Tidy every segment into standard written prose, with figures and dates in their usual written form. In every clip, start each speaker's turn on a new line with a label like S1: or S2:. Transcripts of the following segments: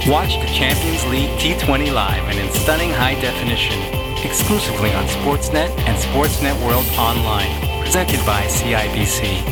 S1: Watch the Champions League T20 live and in stunning high definition, exclusively on Sportsnet and Sportsnet World Online, presented by CIBC.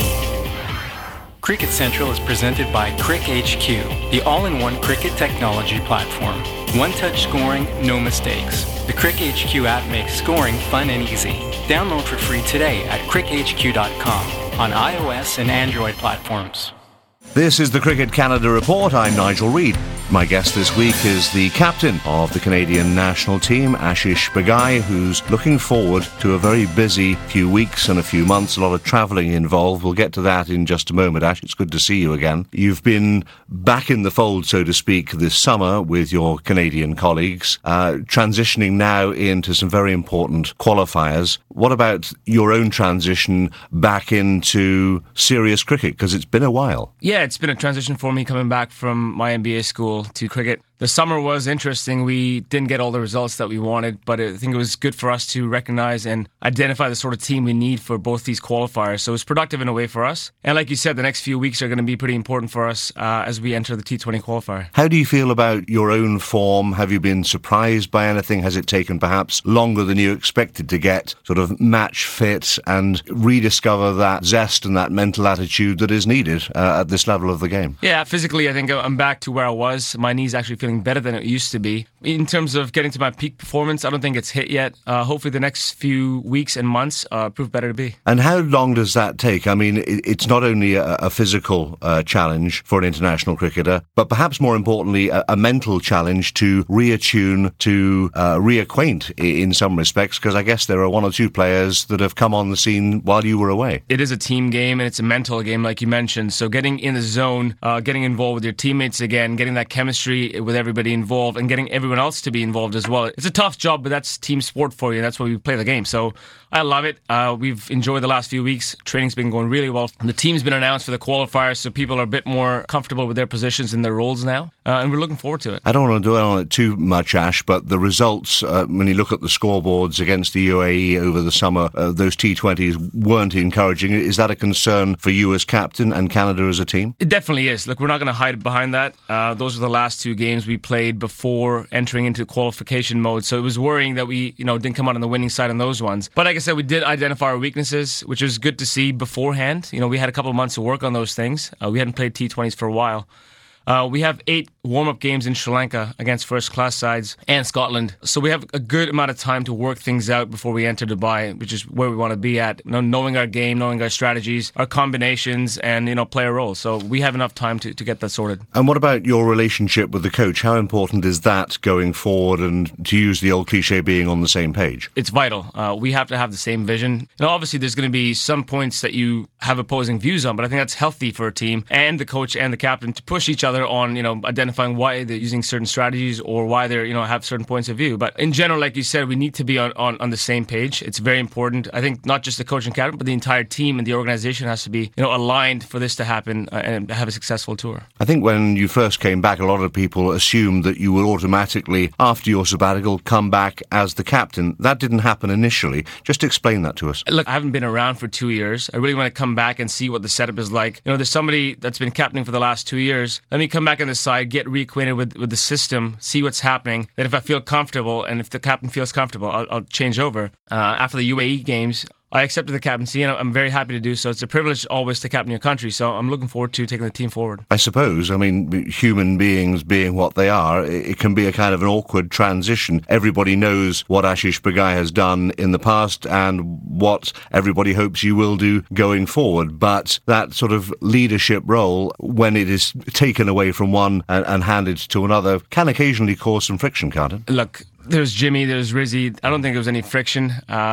S1: Cricket Central is presented by Crick HQ, the all-in-one cricket technology platform. One-touch scoring, no mistakes. The Crick HQ app makes scoring fun and easy. Download for free today at crickhq.com on iOS and Android platforms.
S2: This is the Cricket Canada Report. I'm Nigel Reid. My guest this week is the captain of the Canadian national team, Ashish Bagai, who's looking forward to a very busy few weeks and a few months, a lot of travelling involved. We'll get to that in just a moment. Ash, it's good to see you again. You've been back in the fold, so to speak, this summer with your Canadian colleagues, transitioning now into some very important qualifiers. What about your own transition back into serious cricket? Because it's been a while.
S3: Yeah, it's been a transition for me coming back from my MBA school to cricket. The summer was interesting. We didn't get all the results that we wanted, but I think it was good for us to recognize and identify the sort of team we need for both these qualifiers. So it was productive in a way for us. And like you said, the next few weeks are going to be pretty important for us as we enter the T20 qualifier.
S2: How do you feel about your own form? Have you been surprised by anything? Has it taken perhaps longer than you expected to get sort of match fit and rediscover that zest and that mental attitude that is needed at this level of the game?
S3: Yeah, physically, I think I'm back to where I was. My knee's actually feeling better than it used to be. In terms of getting to my peak performance, I don't think it's hit yet. Hopefully the next few weeks and months prove better to be.
S2: And how long does that take? I mean, it's not only a physical challenge for an international cricketer, but perhaps more importantly, a mental challenge to reattune, to reacquaint in some respects, because I guess there are one or two players that have come on the scene while you were away.
S3: It is a team game and it's a mental game, like you mentioned. So getting in the zone, getting involved with your teammates again, getting that chemistry with everybody involved and getting everyone else to be involved as well. It's a tough job, but that's team sport for you. That's why we play the game. So I love it. We've enjoyed the last few weeks. Training's been going really well. The team's been announced for the qualifiers, so people are a bit more comfortable with their positions and their roles now. And we're looking forward to it.
S2: I don't want to dwell on it too much, Ash, but the results, when you look at the scoreboards against the UAE over the summer, those T20s weren't encouraging. Is that a concern for you as captain and Canada as a team?
S3: It definitely is. Look, we're not going to hide behind that. Those were the last two games we played before entering into qualification mode. So it was worrying that we, didn't come out on the winning side on those ones. But like I said, we did identify our weaknesses, which was good to see beforehand. We had a couple of months to work on those things. We hadn't played T20s for a while. We have 8 warm-up games in Sri Lanka against first-class sides and Scotland. So we have a good amount of time to work things out before we enter Dubai, which is where we want to be at. Knowing our game, knowing our strategies, our combinations, and, play a role. So we have enough time to get that sorted.
S2: And what about your relationship with the coach? How important is that going forward and, to use the old cliche, being on the same page?
S3: It's vital. We have to have the same vision. Obviously, there's going to be some points that you have opposing views on, but I think that's healthy for a team and the coach and the captain to push each other on, identifying why they're using certain strategies or why they're, have certain points of view. But in general, like you said, we need to be on the same page. It's very important. I think not just the coach and captain, but the entire team and the organization has to be, aligned for this to happen and have a successful tour.
S2: I think when you first came back, a lot of people assumed that you would automatically, after your sabbatical, come back as the captain. That didn't happen initially. Just explain that to us.
S3: Look, I haven't been around for 2 years. I really want to come back and see what the setup is like. There's somebody that's been captaining for the last 2 years. Let me come back on the side, get reacquainted with the system, see what's happening. Then if I feel comfortable and if the captain feels comfortable, I'll change over. After the UAE games, I accepted the captaincy and I'm very happy to do so. It's a privilege always to captain your country, so I'm looking forward to taking the team forward.
S2: I suppose, human beings being what they are, it can be a kind of an awkward transition. Everybody knows what Ashish Bagai has done in the past and what everybody hopes you will do going forward. But that sort of leadership role, when it is taken away from one and handed to another, can occasionally cause some friction, can't it?
S3: Look, there's Jimmy, there's Rizzy. I don't think there was any friction.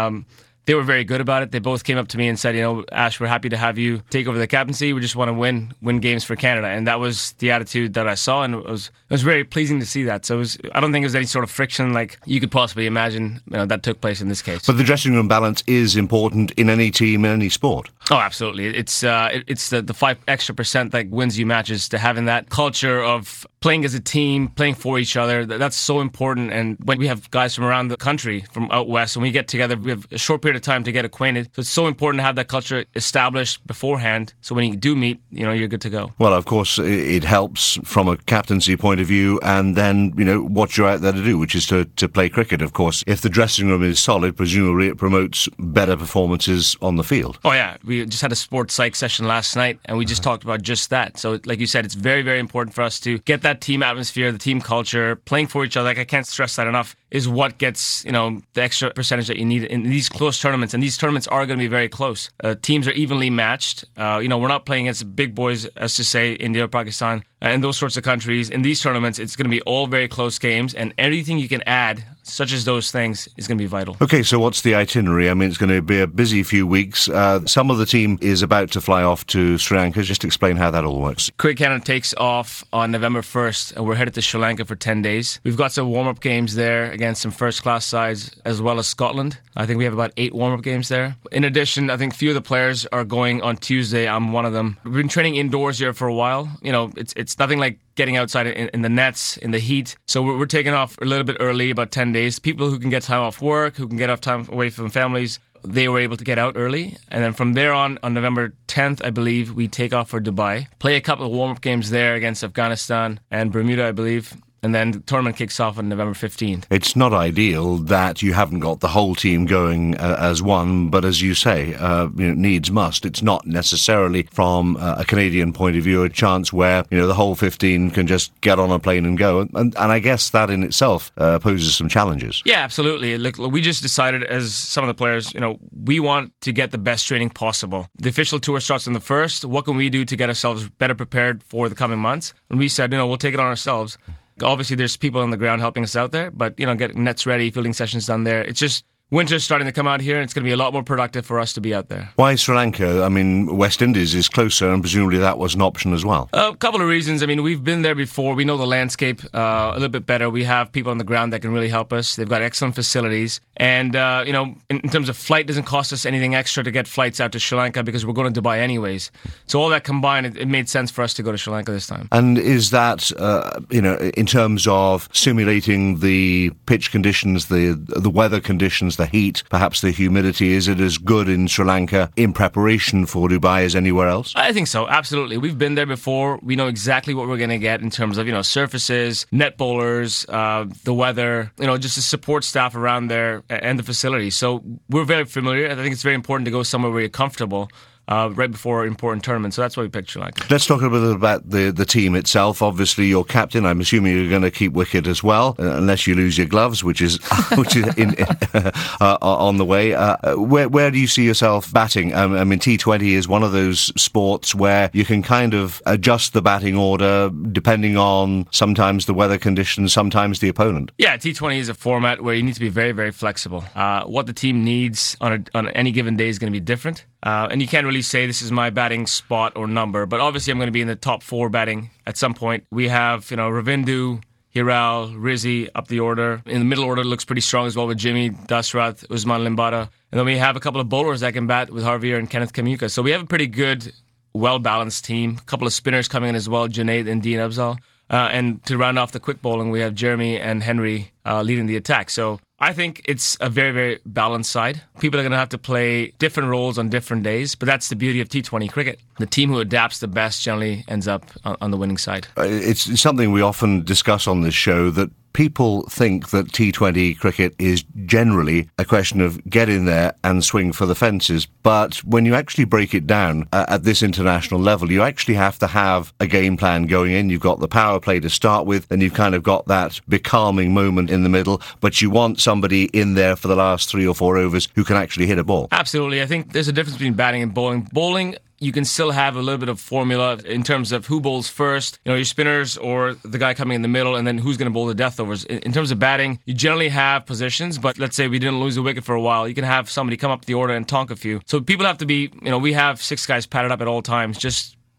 S3: They were very good about it. They both came up to me and said, Ash, we're happy to have you take over the captaincy. We just want to win games for Canada. And that was the attitude that I saw, and it was very pleasing to see that. So I don't think there was any sort of friction like you could possibly imagine that took place in this case.
S2: But the dressing room balance is important in any team, in any sport.
S3: Oh, absolutely. It's the 5% extra that wins you matches, to having that culture of playing as a team, playing for each other. That's so important. And when we have guys from around the country, from out west, when we get together, we have a short period of time to get acquainted. So it's so important to have that culture established beforehand. So when you do meet, you're good to go.
S2: Well, of course, it helps from a captaincy point of view, and then, what you're out there to do, which is to play cricket, of course. If the dressing room is solid, presumably it promotes better performances on the field.
S3: Oh, yeah. We just had a sports psych session last night, and we just talked about just that. So, like you said, it's very, very important for us to get that team atmosphere, the team culture, playing for each other. Like, I can't stress that enough, is what gets, the extra percentage that you need in these close tournaments. And these tournaments are going to be very close. Teams are evenly matched. We're not playing against big boys, as to say, India or Pakistan, and those sorts of countries. In these tournaments, it's going to be all very close games, and everything you can add, such as those things, is going to be vital.
S2: Okay, so what's the itinerary? I mean, it's going to be a busy few weeks. Some of the team is about to fly off to Sri Lanka. Just explain how that all works.
S3: Cricket Canada takes off on November 1st, and we're headed to Sri Lanka for 10 days. We've got some warm-up games there against some first-class sides, as well as Scotland. I think we have about 8 warm-up games there. In addition, I think a few of the players are going on Tuesday. I'm one of them. We've been training indoors here for a while. It's nothing like getting outside in the nets, in the heat. So we're taking off a little bit early, about 10 days. People who can get time off work, who can get off time away from families, they were able to get out early. And then from there on November 10th, I believe, we take off for Dubai. Play a couple of warm-up games there against Afghanistan and Bermuda, I believe. And then the tournament kicks off on November 15th.
S2: It's not ideal that you haven't got the whole team going as one, but as you say, needs must. It's not necessarily, from a Canadian point of view, a chance where the whole 15 can just get on a plane and go. And I guess that in itself poses some challenges.
S3: Yeah, absolutely. Look, we just decided, as some of the players, we want to get the best training possible. The official tour starts on the 1st. What can we do to get ourselves better prepared for the coming months? And we said, we'll take it on ourselves. Obviously, there's people on the ground helping us out there, but, getting nets ready, fielding sessions done there. It's just winter's starting to come out here, and it's going to be a lot more productive for us to be out there.
S2: Why Sri Lanka? I mean, West Indies is closer, and presumably that was an option as well.
S3: A couple of reasons. I mean, we've been there before. We know the landscape a little bit better. We have people on the ground that can really help us. They've got excellent facilities. And, in terms of flight, doesn't cost us anything extra to get flights out to Sri Lanka because we're going to Dubai anyways. So all that combined, it made sense for us to go to Sri Lanka this time.
S2: And is that, in terms of simulating the pitch conditions, the weather conditions, the heat, perhaps the humidity, is it as good in Sri Lanka in preparation for Dubai as anywhere else?
S3: I think so, absolutely. We've been there before. We know exactly what we're going to get in terms of, surfaces, net bowlers, the weather, just the support staff around there and the facilities. So we're very familiar. I think it's very important to go somewhere where you're comfortable. Right before important tournaments. So that's why we picked Sri Lanka.
S2: Let's talk a bit about the team itself. Obviously, you're captain. I'm assuming you're going to keep wicket as well, unless you lose your gloves, which is on the way. Where do you see yourself batting? I mean, T20 is one of those sports where you can kind of adjust the batting order depending on sometimes the weather conditions, sometimes the opponent.
S3: Yeah, T20 is a format where you need to be very, very flexible. What the team needs on any given day is going to be different. And you can't really say this is my batting spot or number, but obviously I'm going to be in the top 4 batting at some point. We have, Ravindu, Hiral, Rizzi up the order. In the middle order, it looks pretty strong as well with Jimmy, Dasrath, Usman Limbada. And then we have a couple of bowlers that can bat with Harveer and Kenneth Kamuka. So we have a pretty good, well-balanced team. A couple of spinners coming in as well, Junaid and Dean Afzal. And to round off the quick bowling, we have Jeremy and Henry leading the attack. So I think it's a very, very balanced side. People are going to have to play different roles on different days, but that's the beauty of T20 cricket. The team who adapts the best generally ends up on the winning side.
S2: It's something we often discuss on this show, that people think that T20 cricket is generally a question of get in there and swing for the fences. But when you actually break it down at this international level, you actually have to have a game plan going in. You've got the power play to start with, and you've kind of got that becalming moment in the middle, but you want somebody in there for the last 3 or 4 overs who can actually hit a ball.
S3: Absolutely. I think there's a difference between batting and bowling. Bowling, you can still have a little bit of formula in terms of who bowls first, your spinners or the guy coming in the middle, and then who's going to bowl the death overs. In terms of batting, you generally have positions, but let's say we didn't lose a wicket for a while, you can have somebody come up the order and tonk a few. So people have to be, we have 6 guys padded up at all times, just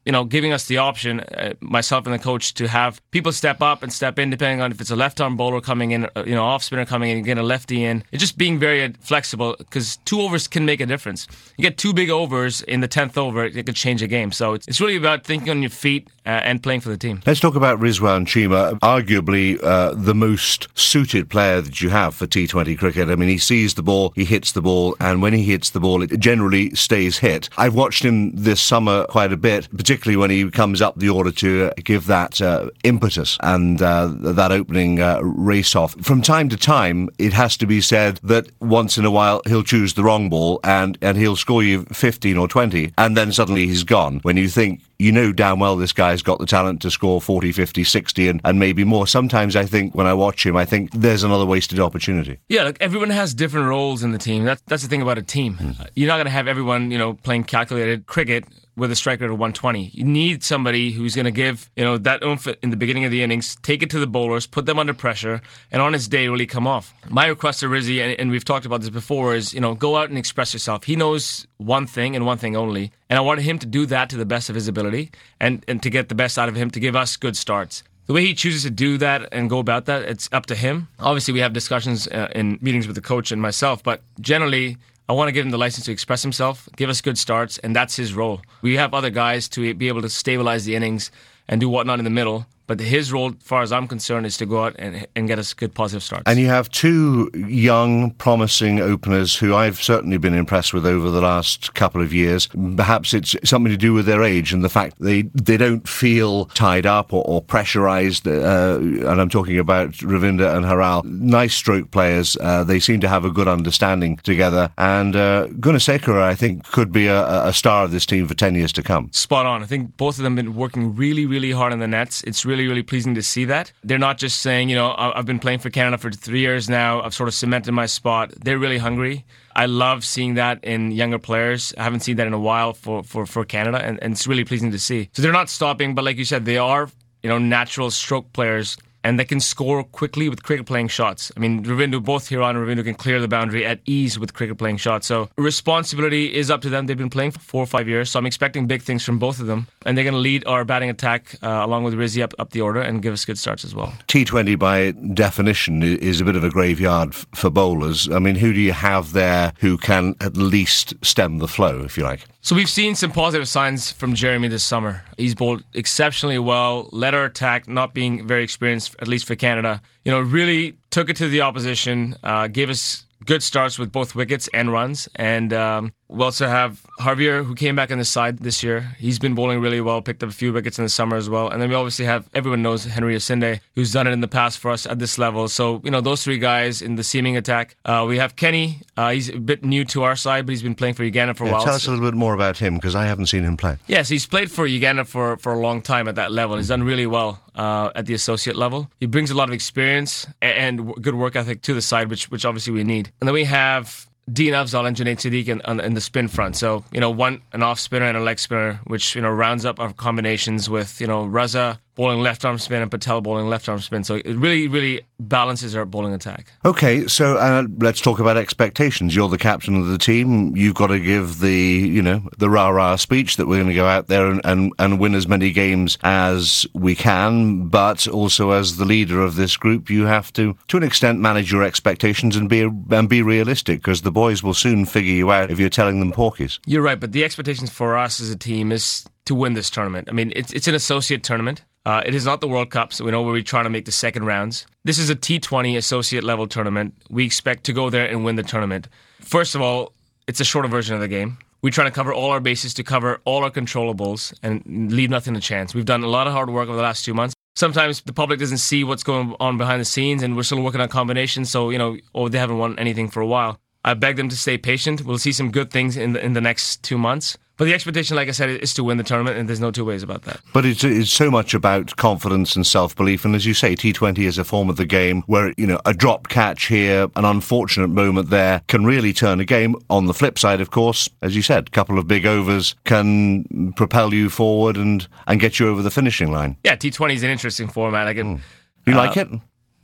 S3: giving us the option, myself and the coach, to have people step up and step in depending on if it's a left-arm bowler coming in, off spinner coming in, you get a lefty in. It's just being very flexible because 2 overs can make a difference. You get 2 big overs in the 10th over, it could change a game. So it's really about thinking on your feet and playing for the team.
S2: Let's talk about Rizwan Cheema, arguably the most suited player that you have for T20 cricket. I mean, he sees the ball, he hits the ball, and when he hits the ball, it generally stays hit. I've watched him this summer quite a bit, particularly when he comes up the order to give that impetus and that opening race-off. From time to time, it has to be said that once in a while he'll choose the wrong ball and he'll score you 15 or 20, and then suddenly he's gone. When you think, damn well this guy's got the talent to score 40, 50, 60 and maybe more. Sometimes I think when I watch him, I think there's another wasted opportunity.
S3: Yeah, look, everyone has different roles in the team. That's the thing about a team. You're not going to have everyone, playing calculated cricket with a strike rate of 120. You need somebody who's going to give, that oomph in the beginning of the innings, take it to the bowlers, put them under pressure, and on his day really come off. My request to Rizzy, and we've talked about this before, is, go out and express yourself. He knows one thing and one thing only, and I wanted him to do that to the best of his ability and to get the best out of him, to give us good starts. The way he chooses to do that and go about that, it's up to him. Obviously, we have discussions in meetings with the coach and myself, but generally, I want to give him the license to express himself, give us good starts, and that's his role. We have other guys to be able to stabilize the innings and do whatnot in the middle. But his role, as far as I'm concerned, is to go out and get us good positive starts.
S2: And you have 2 young, promising openers who I've certainly been impressed with over the last couple of years. Perhaps it's something to do with their age and the fact they don't feel tied up or pressurised. And I'm talking about Ravinder and Haral. Nice stroke players. They seem to have a good understanding together. And Gunasekara, I think, could be a star of this team for 10 years to come.
S3: Spot on. I think both of them have been working really, really hard on the nets. It's really pleasing to see that. They're not just saying, I've been playing for Canada for 3 years now, I've sort of cemented my spot. They're really hungry. I love seeing that in younger players. I haven't seen that in a while for Canada, and it's really pleasing to see. So they're not stopping, but like you said, they are, natural stroke players, and they can score quickly with cricket playing shots. I mean, Ravindu, both Hiran and Ravindu can clear the boundary at ease with cricket playing shots. So responsibility is up to them. They've been playing for 4 or 5 years, so I'm expecting big things from both of them. And they're going to lead our batting attack along with Rizzy up the order and give us good starts as well.
S2: T20 by definition is a bit of a graveyard for bowlers. I mean, who do you have there who can at least stem the flow, if you like?
S3: So we've seen some positive signs from Jeremy this summer. He's bowled exceptionally well, led our attack, not being very experienced, at least for Canada. Really took it to the opposition, gave us good starts with both wickets and runs. And we also have Javier, who came back on the side this year. He's been bowling really well, picked up a few wickets in the summer as well. And then we obviously have, everyone knows Henry Asinde, who's done it in the past for us at this level. So, those 3 guys in the seaming attack. We have Kenny. He's a bit new to our side, but he's been playing for Uganda for a while.
S2: Tell us a little bit more about him, because I haven't seen him play.
S3: Yes, he's played for Uganda for a long time at that level. He's done really well at the associate level. He brings a lot of experience and good work ethic to the side, which obviously we need. And then we have Dean Afzal and Junaid Siddiq in the spin front. So, an off spinner and a leg spinner, which, rounds up our combinations with, Raza bowling left arm spin and Patel bowling left arm spin. So it really, really balances our bowling attack.
S2: Okay, so let's talk about expectations. You're the captain of the team. You've got to give the rah-rah speech that we're going to go out there and win as many games as we can. But also as the leader of this group, you have to an extent, manage your expectations and be realistic, because the boys will soon figure you out if you're telling them porkies.
S3: You're right, but the expectations for us as a team is to win this tournament. I mean, it's an associate tournament. It is not the World Cup, so we know we're trying to make the second rounds. This is a T20 associate level tournament. We expect to go there and win the tournament. First of all, it's a shorter version of the game. We try to cover all our bases, to cover all our controllables and leave nothing to chance. We've done a lot of hard work over the last 2 months. Sometimes the public doesn't see what's going on behind the scenes, and we're still working on combinations, so, they haven't won anything for a while. I beg them to stay patient. We'll see some good things in the next 2 months. But the expectation, like I said, is to win the tournament, and there's no two ways about that.
S2: But it's so much about confidence and self-belief. And as you say, T20 is a form of the game where, a drop catch here, an unfortunate moment there, can really turn a game. On the flip side, of course, as you said, a couple of big overs can propel you forward and get you over the finishing line.
S3: Yeah, T20 is an interesting format.
S2: You like it?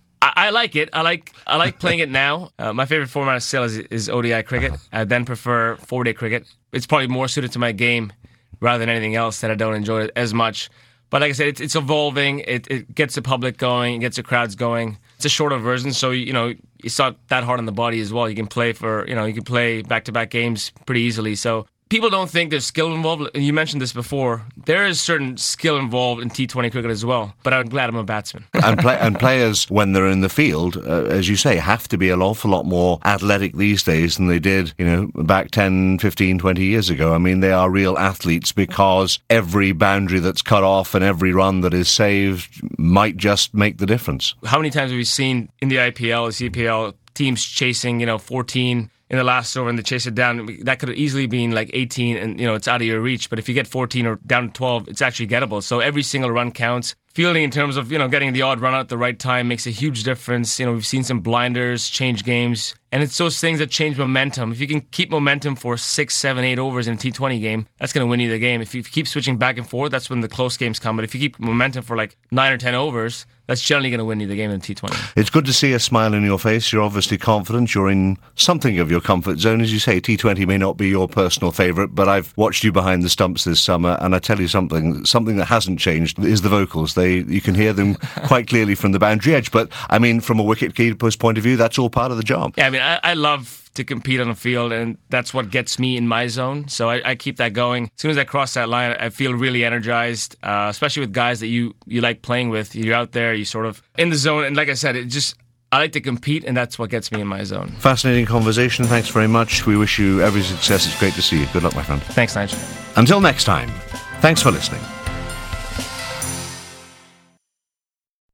S3: I like it. I like playing it now. My favorite format still is ODI cricket. I then prefer 4-day cricket. It's probably more suited to my game rather than anything else that I don't enjoy it as much. But like I said, it's evolving. It gets the public going. It gets the crowds going. It's a shorter version, so it's not that hard on the body as well. You can play you can play back-to-back games pretty easily. So people don't think there's skill involved. You mentioned this before. There is certain skill involved in T20 cricket as well, but I'm glad I'm a batsman.
S2: And players, when they're in the field, as you say, have to be an awful lot more athletic these days than they did, back 10, 15, 20 years ago. I mean, they are real athletes because every boundary that's cut off and every run that is saved might just make the difference.
S3: How many times have we seen in the IPL, the CPL, teams chasing, 14 in the last over and they chase it down? That could have easily been like 18 and, it's out of your reach. But if you get 14 or down to 12, it's actually gettable. So every single run counts. Fielding in terms of, getting the odd run out at the right time makes a huge difference. We've seen some blinders change games. And it's those things that change momentum. If you can keep momentum for 6, 7, 8 overs in a T20 game, that's going to win you the game. If you keep switching back and forth, that's when the close games come. But if you keep momentum for like 9 or 10 overs, that's generally going to win you the game in T20.
S2: It's good to see a smile on your face. You're obviously confident. You're in something of your comfort zone. As you say, T20 may not be your personal favourite, but I've watched you behind the stumps this summer, and I tell you something that hasn't changed is the vocals. You can hear them quite clearly from the boundary edge. But, I mean, from a wicket-keeper's point of view, that's all part of the job.
S3: Yeah, I mean, I love to compete on the field, and that's what gets me in my zone. So I keep that going. As soon as I cross that line, I feel really energized, especially with guys that you like playing with. You're out there, you're sort of in the zone. And like I said, I like to compete, and that's what gets me in my zone.
S2: Fascinating conversation. Thanks very much. We wish you every success. It's great to see you. Good luck, my friend.
S3: Thanks, Nigel.
S2: Until next time, thanks for listening.